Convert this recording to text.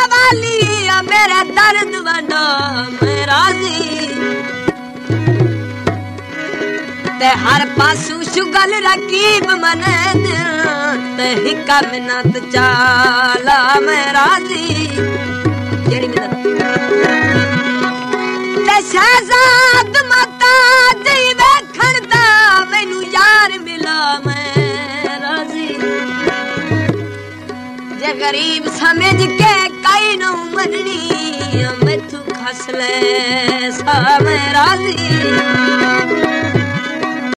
वाली मेरा दर्द वडा मैं राजी ते हर पासू शुगल रकीब मने ते हिका मिन्नत चाला मैं राजी जेड़ी मिन्नत ते शहजाद माता जी वेखण दा मैनू यार मिला मैं राजी जे गरीब समझ के कई नू मननी मैथू खस ले सा मैं राजी